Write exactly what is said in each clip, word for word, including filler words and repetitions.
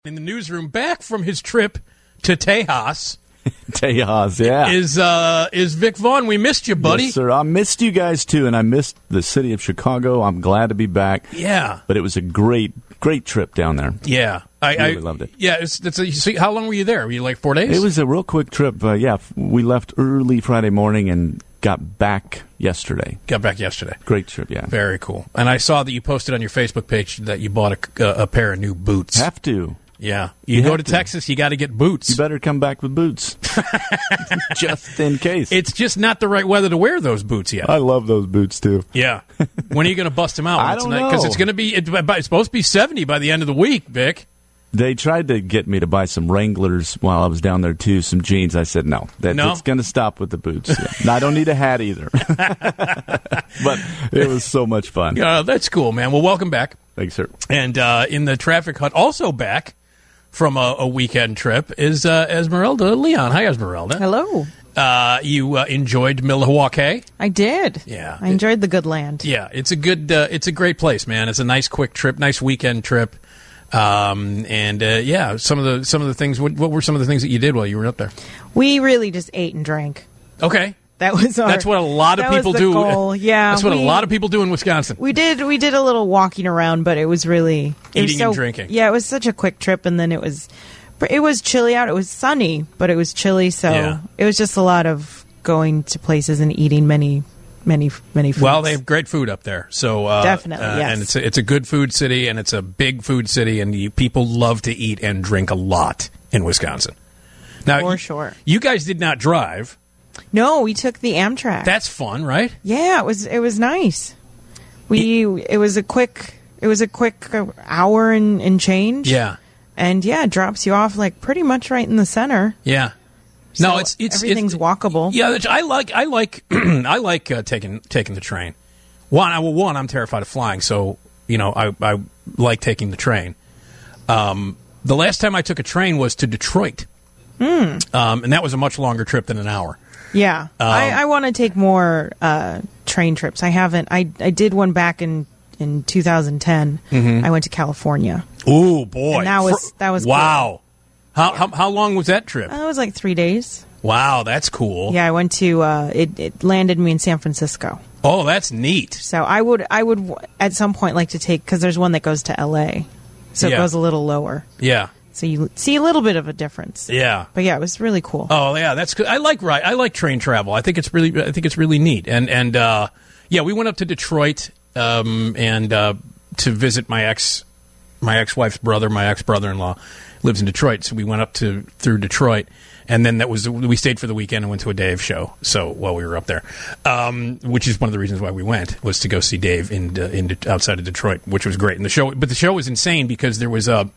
In the newsroom, back from his trip to Tejas. Tejas, yeah. Is uh, is Vic Vaughn. We missed you, buddy. Yes, sir. I missed you guys, too, and I missed the city of Chicago. I'm glad to be back. Yeah. But it was a great, great trip down there. Yeah. I really I, loved it. Yeah. It's, it's a, you see, how long were you there? Were you like four days? It was a real quick trip. Uh, yeah, we left early Friday morning and got back yesterday. Got back yesterday. Great trip, yeah. Very cool. And I saw that you posted on your Facebook page that you bought a, a, a pair of new boots. Have to. Yeah. You, You go have to, to. Texas, you got to get boots. You better come back with boots. Just in case. It's just not the right weather to wear those boots yet. I love those boots, too. Yeah. When are you going to bust them out? I don't know. Because it's going to be, it, it's supposed to be seventy by the end of the week, Vic. They tried to get me to buy some Wranglers while I was down there, too, some jeans. I said, no, that, No? that's going to stop with the boots. Yeah. And I don't need a hat either. But it was so much fun. Uh, that's cool, man. Well, welcome back. Thanks, sir. And uh, in the traffic hut, also back from a, a weekend trip, is uh, Esmeralda Leon. Hi, Esmeralda. Hello. Uh, you uh, enjoyed Milwaukee? I did. Yeah. I enjoyed the good land. Yeah, it's a good, uh, it's a great place, man. It's a nice, quick trip, nice weekend trip. Um, and uh, yeah, some of the some of the things. What, what were some of the things that you did while you were up there? We really just ate and drank. Okay, That was our, that's what a lot of that people was the do. goal. Yeah, that's what we, a lot of people do in Wisconsin. We did. We did a little walking around, but it was really it was Eating so, and drinking. Yeah, it was such a quick trip, and then it was it was chilly out. It was sunny, but it was chilly, so Yeah. it was just a lot of going to places and eating many, many, many foods. Well, they have great food up there, so uh, Definitely, uh, yes. and it's a, it's a good food city, and it's a big food city, and you, people love to eat and drink a lot in Wisconsin. Now, For you, sure. you guys did not drive. No, we took the Amtrak. That's fun, right? Yeah, it was it was nice. We it was a quick it was a quick uh, hour and, and change. Yeah, And yeah, it drops you off like pretty much right in the center. yeah. So no, it's it's everything's it's, walkable. Yeah, that's- I like I like I like uh, taking taking the train. One, I well, one, I'm terrified of flying, so you know I I like taking the train. Um, the last time I took a train was to Detroit, Mm. um, and that was a much longer trip than an hour. Yeah, Um, I, I want to take more uh, train trips. I haven't. I I did one back in in two thousand ten. Mm-hmm. I went to California. Ooh, boy, And that was- that was wow. How, how how long was that trip? Uh, it was like three days. Wow, that's cool. Yeah, I went to. Uh, it, it landed me in San Francisco. Oh, that's neat. So I would I would w- at some point like to take because there's one that goes to L A, so Yeah. it goes a little lower. Yeah, So you see a little bit of a difference. yeah. But yeah, it was really cool. Oh yeah, that's good. I like right. I like train travel. I think it's really. I think it's really neat. And and uh, yeah, we went up to Detroit um, and uh, to visit my ex, my ex wife's brother. My ex brother in law lives in Detroit, so we went up to through Detroit, and then that was we stayed for the weekend and went to a Dave show. So while we were up there, um, which is one of the reasons why we went was to go see Dave in uh, in De- outside of Detroit, which was great. And the show, but the show was insane because there was a.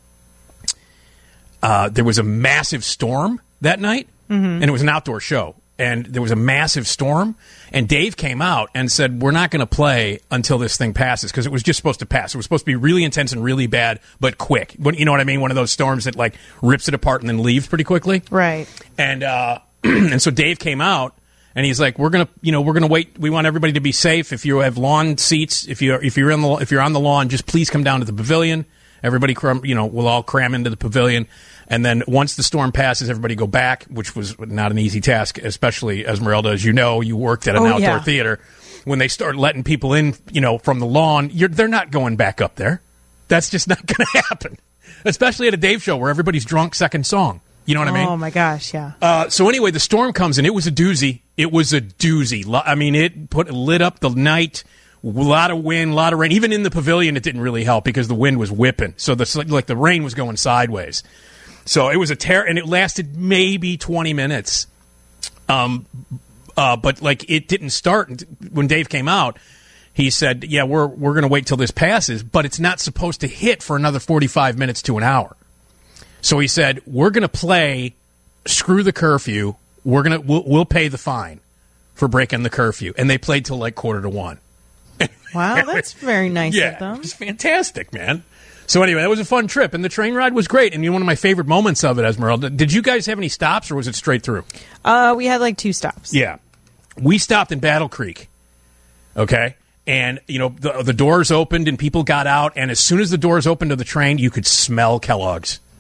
Uh, there was a massive storm that night, and it was an outdoor show. And there was a massive storm, and Dave came out and said, "We're not going to play until this thing passes," because it was just supposed to pass. It was supposed to be really intense and really bad, but quick. But you know what I mean? One of those storms that like rips it apart and then leaves pretty quickly. Right. And uh, and so Dave came out, and he's like, "We're gonna, you know, we're gonna wait. We want everybody to be safe. If you have lawn seats, if you if you're in the if you're on the lawn, just please come down to the pavilion. Everybody, cram, you know, we'll all cram into the pavilion." And then once the storm passes, everybody go back, which was not an easy task, especially Esmeralda, as you know, you worked at an Oh, outdoor yeah. theater. When they start letting people in, you know, from the lawn, you're, they're not going back up there. That's just not going to happen, especially at a Dave show where everybody's drunk second song. You know what I mean? Oh my gosh, yeah. Uh, so anyway, the storm comes in. It was a doozy. It was a doozy. Lo- I mean, it put lit up the night. A lot of wind, a lot of rain. Even in the pavilion, it didn't really help because the wind was whipping. So the like the rain was going sideways. So it was a terror, and it lasted maybe twenty minutes. Um, uh, but like it didn't start when Dave came out. He said, "Yeah, we're we're going to wait till this passes, but it's not supposed to hit for another forty-five minutes to an hour." So he said, "We're going to play. Screw the curfew. We're gonna we'll, we'll pay the fine for breaking the curfew." And they played till like quarter to one. Wow, that's very nice Yeah, of them. it's fantastic, man. So anyway, that was a fun trip, and the train ride was great. And you know, one of my favorite moments of it, Esmeralda, did you guys have any stops, or was it straight through? Uh, we had like two stops. Yeah, we stopped in Battle Creek. Okay, and you know the the doors opened and people got out, and as soon as the doors opened to the train, you could smell Kellogg's.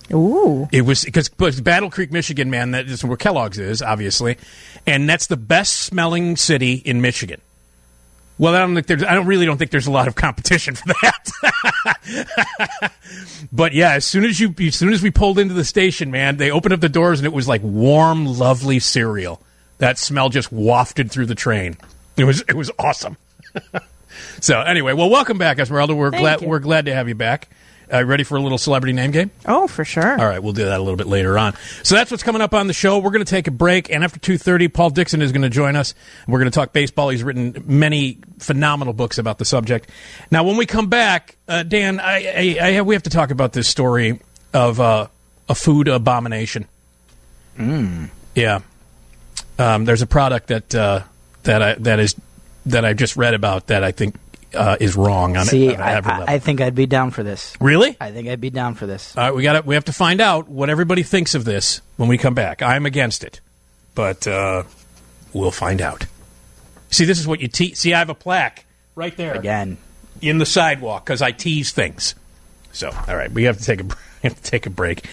Ooh. It was because Battle Creek, Michigan, man, that is where Kellogg's is, obviously, and that's the best smelling city in Michigan. Well, I don't think there's. I don't really don't think there's a lot of competition for that. But yeah, as soon as you, as soon as we pulled into the station, man, they opened up the doors and it was like warm, lovely cereal. That smell just wafted through the train. It was, it was awesome. So anyway, well, welcome back, Esmeralda. We're Thank glad you. we're glad to have you back. Uh, ready for a little celebrity name game? Oh, for sure. All right, we'll do that a little bit later on. So that's what's coming up on the show. We're going to take a break, and after two thirty, Paul Dixon is going to join us. We're going to talk baseball. He's written many phenomenal books about the subject. Now, when we come back, uh, Dan, I, I, I, we have to talk about this story of uh, a food abomination. Mm. Yeah. Um, there's a product that uh, that I that is that I just read about that I think uh, is wrong on, See, on I, every I, level. I think I'd be down for this. Really? I think I'd be down for this. All right, we got we have to find out what everybody thinks of this when we come back. I'm against it, but uh, we'll find out. See, this is what you te- see. I have a plaque right there Again. in the sidewalk because I tease things. So, all right, we have to take a we have to take a break.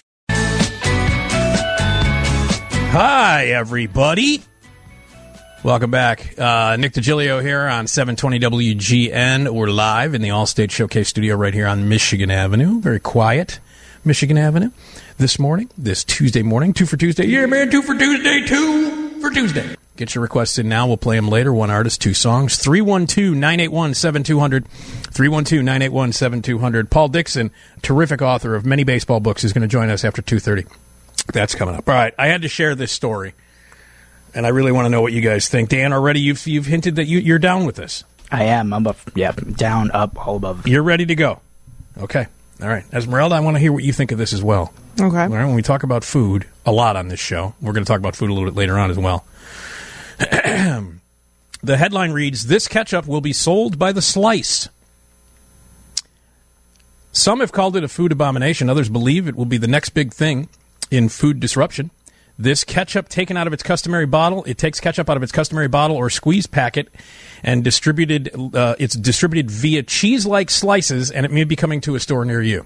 Hi, everybody. Welcome back. Uh, Nick DiGilio here on seven twenty W G N. We're live in the Allstate Showcase studio right here on Michigan Avenue. Very quiet Michigan Avenue this morning, this Tuesday morning. Two for Tuesday. Yeah, man, two for Tuesday, two for Tuesday. Get your requests in now. We'll play them later. One artist, two songs. three one two, nine eight one, seven two zero zero. three one two, nine eight one, seven two zero zero. Paul Dixon, terrific author of many baseball books, is going to join us after two thirty. That's coming up. All right, I had to share this story. And I really want to know what you guys think. Dan, already you've you've hinted that you, you're down with this. I am. I'm up. Yeah, down, up, all above. You're ready to go. Okay. All right. Esmeralda, I want to hear what you think of this as well. Okay. All right. When we talk about food a lot on this show, we're going to talk about food a little bit later on as well. The headline reads, "This ketchup will be sold by the slice." Some have called it a food abomination. Others believe it will be the next big thing in food disruption. This ketchup taken out of its customary bottle, it takes ketchup out of its customary bottle or squeeze packet and distributed. Uh, it's distributed via cheese-like slices, and it may be coming to a store near you.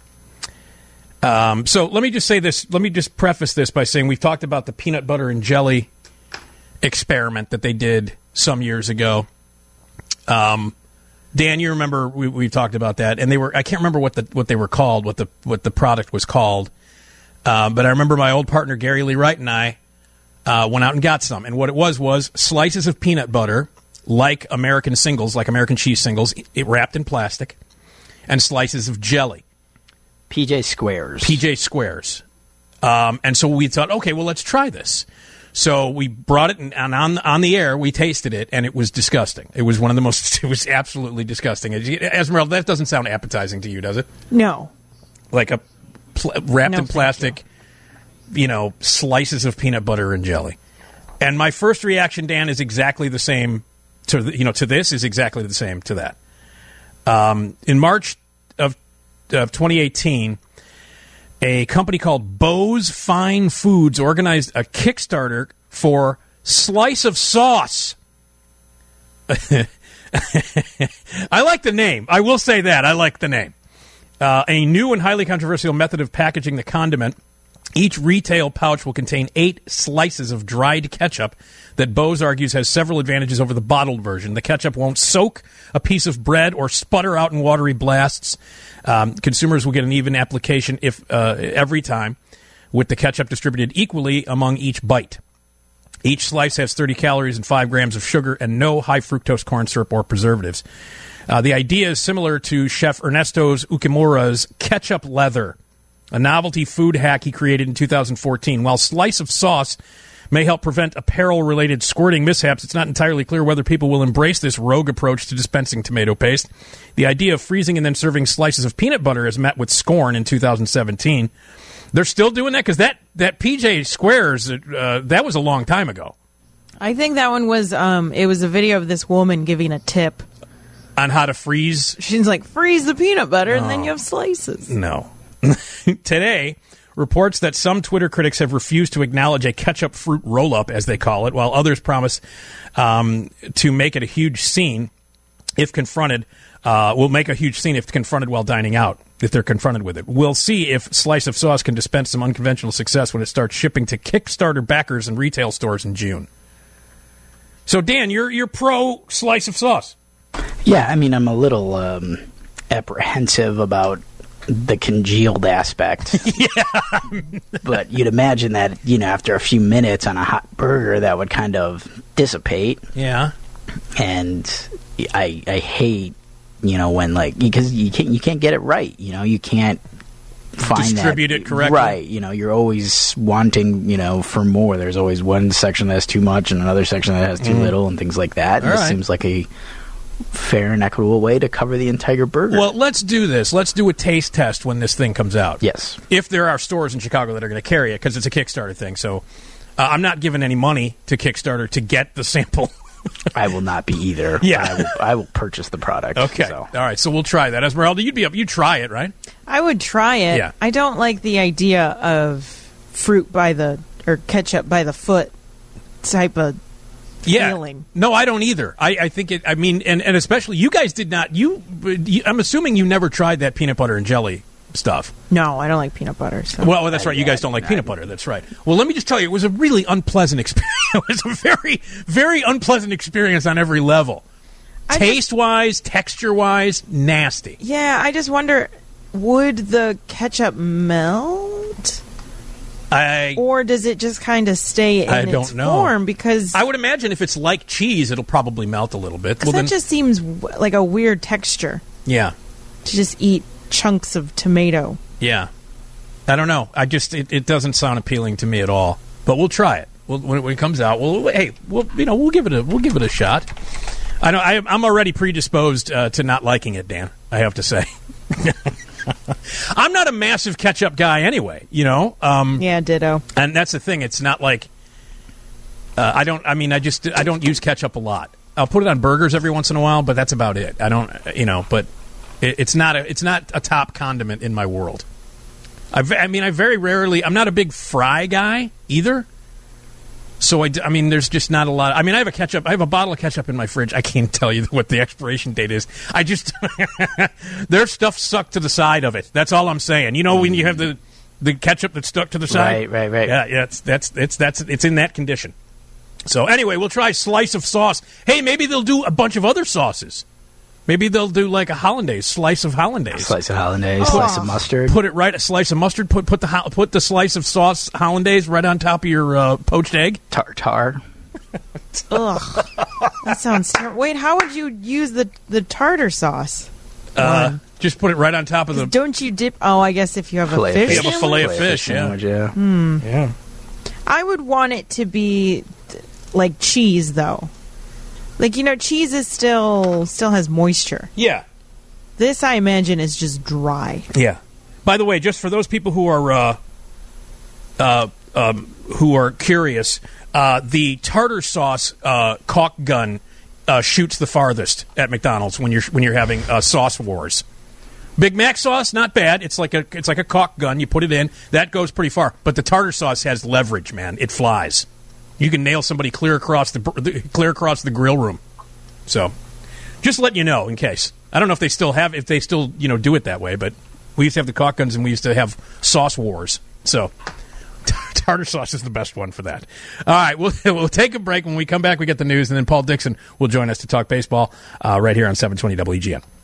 Um, so let me just say this. Let me just preface this by saying we've talked about the peanut butter and jelly experiment that they did some years ago. Um, Dan, you remember we, we talked about that, and they were. I can't remember what the what they were called, what the what the product was called. Uh, but I remember my old partner, Gary Lee Wright, and I uh, went out and got some. And what it was was slices of peanut butter, like American singles, like American cheese singles, it wrapped in plastic, and slices of jelly. P J Squares. P J Squares. Um, and so we thought, okay, well, let's try this. So we brought it, and on, on the air, we tasted it, and it was disgusting. It was one of the most, it was absolutely disgusting. Esmeralda, that doesn't sound appetizing to you, does it? No. Like a pl- wrapped No, in plastic, you. you know, slices of peanut butter and jelly. And my first reaction, Dan, is exactly the same to, the, you know, to this is exactly the same to that. Um, in March of, of twenty eighteen, a company called Bose Fine Foods organized a Kickstarter for Slice of Sauce. I like the name. I will say that. I like the name. Uh, a new and highly controversial method of packaging the condiment. Each retail pouch will contain eight slices of dried ketchup that Bose argues has several advantages over the bottled version. The ketchup won't soak a piece of bread or sputter out in watery blasts. Um, consumers will get an even application if uh, every time, with the ketchup distributed equally among each bite. Each slice has thirty calories and five grams of sugar and no high fructose corn syrup or preservatives. Uh, the idea is similar to Chef Ernesto's Ukimura's ketchup leather, a novelty food hack he created in two thousand fourteen. While Slice of Sauce may help prevent apparel-related squirting mishaps, it's not entirely clear whether people will embrace this rogue approach to dispensing tomato paste. The idea of freezing and then serving slices of peanut butter has met with scorn in two thousand seventeen. They're still doing that? Because that, that P J Squares, uh, that was a long time ago. I think that one was, um, it was a video of this woman giving a tip. On how to freeze? She's like, freeze the peanut butter, Oh. and then you have slices. No. Today, reports that some Twitter critics have refused to acknowledge a ketchup fruit roll-up, as they call it, while others promise um, to make it a huge scene if confronted. Uh, will make a huge scene if confronted while dining out. if they're confronted with it. We'll see if Slice of Sauce can dispense some unconventional success when it starts shipping to Kickstarter backers and retail stores in June. So, Dan, you're you're pro Slice of Sauce. Yeah, I mean, I'm a little um, apprehensive about the congealed aspect. Yeah. But you'd imagine that, you know, after a few minutes on a hot burger, that would kind of dissipate. Yeah. And I I hate, you know, when, like, because you can't, you can't get it right. You know, you can't find distribute that, it correctly. Right. You know, you're always wanting, you know, for more. There's always one section that has too much and another section that has too mm. little and things like that. And All this right. seems like a fair and equitable way to cover the entire burger. Well, let's do this. Let's do a taste test when this thing comes out. Yes. If there are stores in Chicago that are going to carry it, because it's a Kickstarter thing. So uh, I'm not giving any money to Kickstarter to get the sample. I will not be either. Yeah. I will, I will purchase the product. Okay. So. All right. So we'll try that. Esmeralda, you'd be up. You'd try it, right? I would try it. Yeah. I don't like the idea of fruit by the, or ketchup by the foot type of Yeah. feeling. No, I don't either. I, I think it, I mean, and, and especially you guys did not, you, you, I'm assuming you never tried that peanut butter and jelly stuff. No, I don't like peanut butter. So. Well, that's right. You guys don't like peanut butter. That's right. Well, let me just tell you, it was a really unpleasant experience. It was a very, very unpleasant experience on every level. I Taste-wise, texture-wise, nasty. Yeah, I just wonder, would the ketchup melt? I Or does it just kind of stay in I its don't know. form? Because I would imagine if it's like cheese, it'll probably melt a little bit. 'cause Well, that then, just seems w- like a weird texture yeah, to just eat chunks of tomato. yeah. I don't know. I just it, it doesn't sound appealing to me at all. But we'll try it. We'll, when, it, when it comes out, we'll hey, we'll you know we'll give it a we'll give it a shot. I know I, I'm already predisposed uh, to not liking it, Dan. I have to say. I'm not a massive ketchup guy anyway, you know. Um, Yeah, ditto. And that's the thing. It's not like uh, I don't. I mean, I just I don't use ketchup a lot. I'll put it on burgers every once in a while, but that's about it. I don't, you know. But it, it's not a it's not a top condiment in my world. I, v- I mean, I very rarely. I'm not a big fry guy either. So I, d- I mean, there's just not a lot. I mean, I have a ketchup. I have a bottle of ketchup in my fridge. I can't tell you what the expiration date is. I just there's stuff stuck to the side of it. That's all I'm saying. You know, when you have the the ketchup that's stuck to the side. Right, right, right. Yeah, yeah. It's that's it's that's it's in that condition. So anyway, we'll try Slice of Sauce. Hey, maybe they'll do a bunch of other sauces. Maybe they'll do like a hollandaise, slice of hollandaise. Slice of hollandaise, Oh. slice of mustard. Put it right, a slice of mustard. Put put the ho- put the slice of sauce hollandaise right on top of your uh, poached egg. Tartar. Ugh, that sounds terrible. Wait, how would you use the the tartar sauce? Uh, One. just put it right on top of the. Don't you dip? Oh, I guess if you have Filet a of fish, You have a sandwich? fillet of fish, yeah. sandwich, yeah. Hmm. Yeah. I would want it to be th- like cheese, though. Like, you know, cheese is still still has moisture. Yeah. This, I imagine, is just dry. Yeah. By the way, just for those people who are uh, uh, um, who are curious, uh, the tartar sauce uh, caulk gun uh, shoots the farthest at McDonald's when you're when you're having uh, sauce wars. Big Mac sauce, not bad. It's like a it's like a caulk gun. You put it in, that goes pretty far. But the tartar sauce has leverage, man. It flies. You can nail somebody clear across the, the clear across the grill room. So, just letting you know in case. I don't know if they still have if they still you know do it that way, but we used to have the caulk guns and we used to have sauce wars. So, tartar sauce is the best one for that. All right, we'll we'll take a break. When we come back, we get the news, and then Paul Dixon will join us to talk baseball uh, right here on seven twenty W G N.